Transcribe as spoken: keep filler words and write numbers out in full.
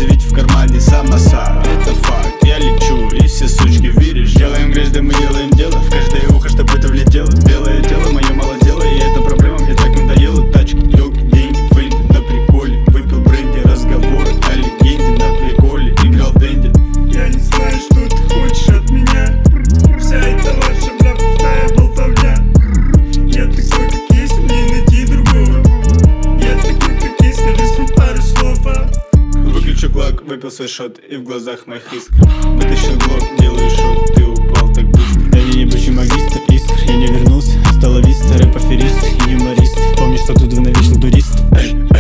Сердце ведь в кармане самоса. Это факт, я лечу, и все сучки веришь. Делаем грязь, да мы делаем дело. В каждое ухо, чтобы это влетело. Белое тело, мое мало дело, и эта проблема мне так надоела. Тачки, елки, деньги, фейнты на приколе. Выпил бренди, разговоры о легенде на приколе. Играл в дэнди. Я не знаю, что ты хочешь от меня. Вся эта ваша, бля, пустая болтовня. Я такой, как есть, мне не найти другого. Я такой, как есть, скажи свой пару слов, а? Выключу глок, выпил свой шот, и в глазах моих искр. Вытащил глок, делаю шот, ты упал так быстро. Я не ебучий магистр искр, я не вернулся. Стала виста, рэп-аферист и юморист. Помнишь, что тут вы навечно турист? Эй,